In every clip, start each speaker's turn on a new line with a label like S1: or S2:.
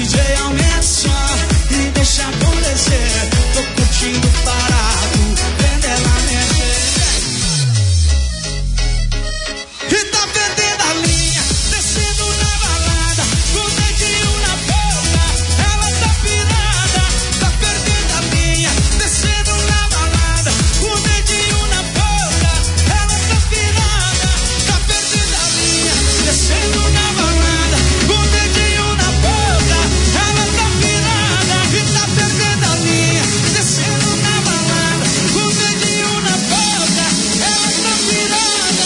S1: DJ aumenta o som e deixa acontecer. Tô curtindo parado, vendo ela mexer. E tá perdendo a linha, descendo na balada, com o dedinho na boca, ela tá pirada. Tá perdendo a linha, descendo na balada, com o dedinho na boca, ela tá pirada. Tá perdendo a linha, descendo na balada, com o dedinho na boca, ela tá pirada. E tá perdendo a linha, descendo na balada, com o dedinho na boca, ela tá pirada.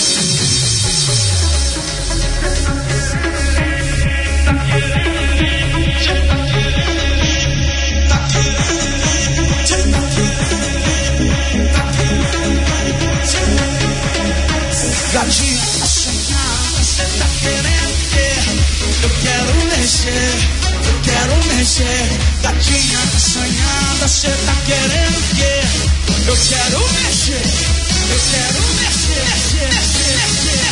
S1: Gatinha assanhada, cê tá querendo o quê? Eu quero mexer, eu quero mexer. Gatinha assanhada, cê tá querendo o quê? Eu quero mexer, eu quero mexer, mexer, mexer, mexer.